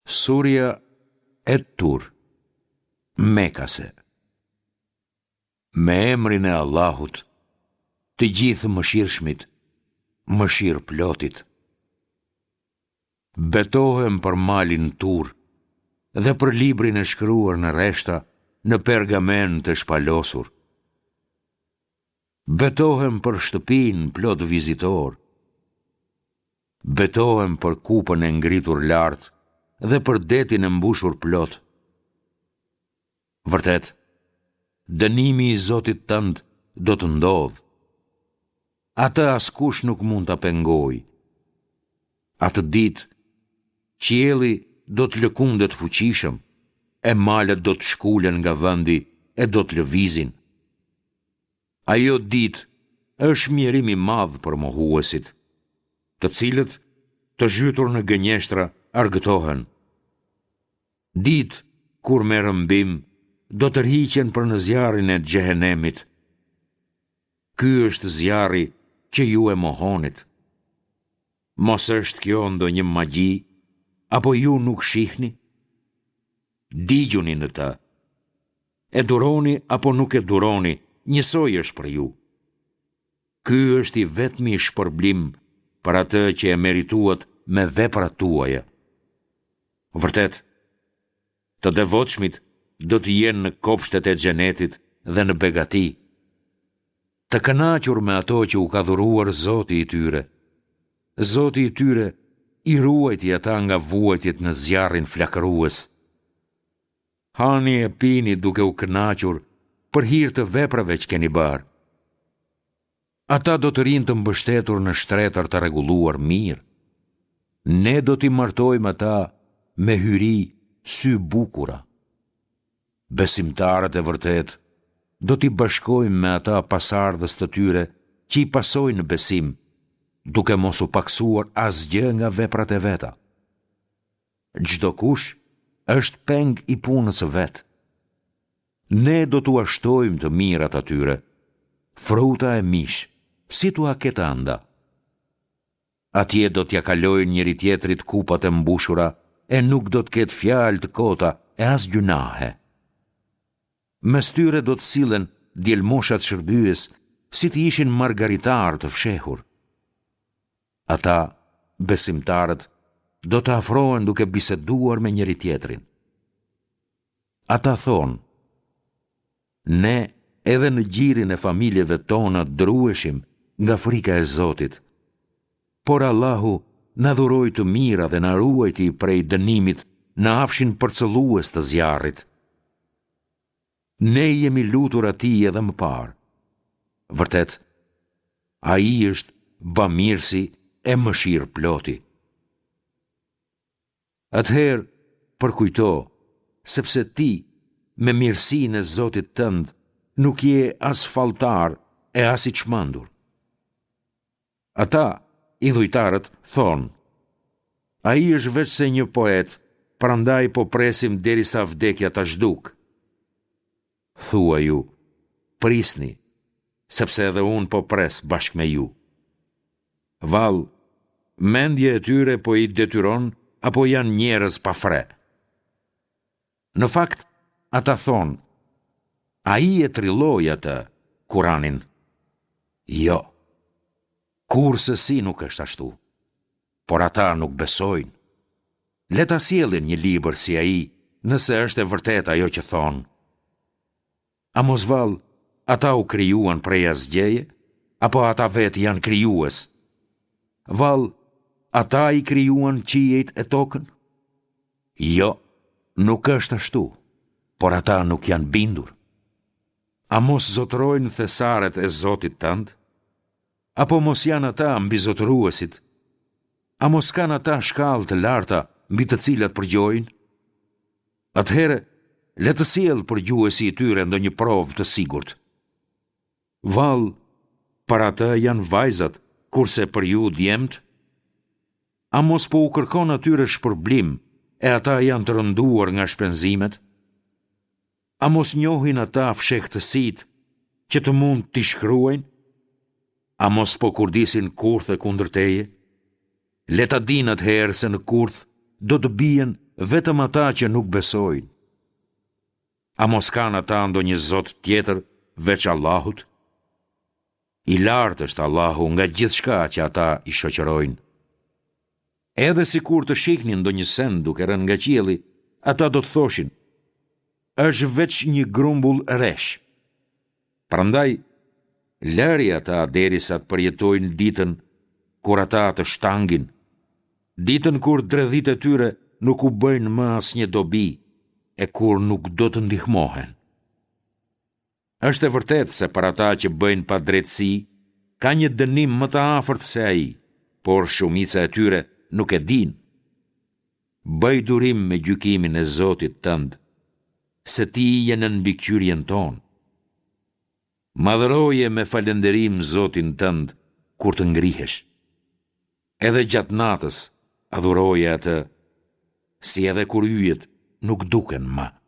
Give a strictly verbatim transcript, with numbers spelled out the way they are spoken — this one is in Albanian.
Surja e Tur, Mekase. Me emrin e Allahut, të gjithë mëshirshmit, mëshirë plotit. Betohem për malin Tur dhe për librin e shkruar në reshta në pergamen të shpalosur. Betohem për shtëpin plot vizitor. Betohem për kupën e ngritur lartë dhe për detin e mbushur plot. Vërtet, dënimi i Zotit tënd do të ndodh. Atë askush nuk mund ta pengoj. Atë ditë, qielli do të lëkundet fuqishëm, e malet do të shkulen nga vendi e do të lëvizin. Ajo ditë është mjerim i madh për mohuesit, të cilët të zhytur në gënjeshtra argëtohen. Ditë kur me rëmbim do të rhiqen për në zjarrin e xhehenemit. Ky është zjarri që ju e mohonit. Mos është kjo ndonjë magji, apo ju nuk shihni? Digjuni në të. E duroni apo nuk e duroni, njësoj është për ju. Ky është i vetmi shpërblim për atë që e merituat me veprat tuaja. Vërtet, të devotshmit do të jenë në kopshtet e xhenetit dhe në begati, të kënaqur me ato që u ka dhuruar Zoti i tyre. Zoti i tyre i ruajti ata nga vuajtjet në zjarrin flakërues. Hani e pini duke u kënaqur për hir të veprave që keni bërë. Ata do të rinë të mbështetur në shtretër të rregulluar mirë. Ne do t'i martojmë ata me hyri sy bukura. Besimtarët e vërtet do t'i bashkojmë me ata pasardhës të tyre që i pasojnë besim, duke mos u paksuar asgjë nga veprat e veta. Çdo kush është peng i punës së vet. Ne do t'u ashtojmë të mirat atyre, fruta e mish, si t'u ketë anda. Atje do t'ja kalojnë njëri tjetrit kupat e mbushura e nuk do t'ketë fjalë të kota e as gjunahe. Mes tyre do të sillen djelmoshat shërbyes si të ishin margaritar të fshehur. Ata, besimtarët, do të afrohen duke biseduar me njëri tjetrin. Ata thonë, ne edhe në gjirin e familjeve tona drueshim nga frika e Zotit, por Allahu na dhuroi të mira dhe na ruajti prej dënimit në afshin përcëllues të zjarrit. Ne jemi lutur atij edhe më parë. Vërtet, ai është bamirësi e mëshirë ploti. Atëherë, përkujto, sepse ti, me mirësinë e Zotit tënd, nuk je as falltar e as i çmendur. Ata, idhujtarët, thonë, ai është veç se një poet, prandaj po presim derisa vdekja ta zhduk. Thua ju, prisni, sepse edhe unë po pres bashkë me ju. Vallë, mendja e tyre po i detyron apo janë njerëz pa fre. Në fakt, ata thonë, ai e trilloi atë, Kuranin. Jo, kurse si nuk është ashtu, por ata nuk besojnë. Le ta sjellin një libër si ai, nëse është e vërtet ajo që thonë. A mos vallë, ata u krijuan prej asgjëje, apo ata vetë janë krijues? Vallë, ata i krijuan qiejt e tokën? Jo, nuk është ashtu, por ata nuk janë bindur. A mos zotërojnë thesaret e Zotit tënd? Apo mos janë ata mbizotëruesit? A mos kanë ata shkallë të larta mbi të cilat përgjojnë? Atëherë, le të sjellë përgjuesi i tyre ndonjë provë të sigurt. Vallë, për atë janë vajzat, kurse për ju djemt? A mos po u kërkon atyre shpërblim, e ata janë të rënduar nga shpenzimet? A mos njohin ata fshehtësit që të mund t'i shkruajnë? A mos po kurdisin kurthe kundër teje? Le ta dinë atëherë se në kurth do të bien vetëm ata që nuk besojnë. A mos kanë ata ndonjë Zot tjetër veç Allahut? I lartë është Allahu nga gjithçka që ata i shoqërojnë. Edhe si kur të shihnin ndonjë send duke rënë nga qielli, ata do të thoshin: është veç një grumbull resh. Prandaj, lëri ata derisa të përjetojnë ditën kur ata të shtangin, ditën kur dredhit e tyre nuk u bëjnë më asnjë dobi e kur nuk do të ndihmohen. Është e vërtetë se për ata që bëjnë pa drejtësi, ka një dënim më të afërt se ai, por shumica e tyre nuk e din. Bëj durim me gjykimin e Zotit tënd, se ti je në mbikëqyrjen tonë. Madhëroje me falënderim Zotin tënd kur të ngrihesh. Edhe gjatë natës adhuroje atë, si edhe kur yjet nuk duken më.